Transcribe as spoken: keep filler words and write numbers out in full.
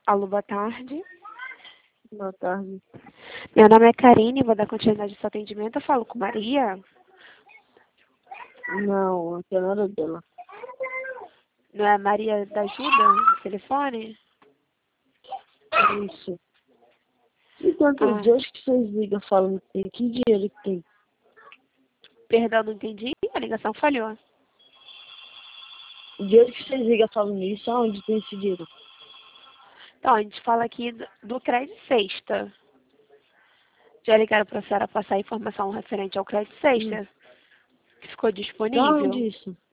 Alô, boa tarde. Boa tarde. Meu nome é Karine, vou dar continuidade ao seu atendimento. Eu falo com Maria. Não, aqui é nada dela. Não é Maria da Ajuda, do telefone? Isso. E quantos Ah, dias que vocês ligam falando que tem? Que dinheiro que tem? perdão, não entendi. A ligação falhou. O dinheiro que vocês ligam falando isso, aonde tem esse dinheiro? Então, a gente fala aqui do, do Crédito Sexta. Já ligaram para a senhora passar informação referente ao Crédito Hum. Sexta? Que ficou Da disponível? onde isso?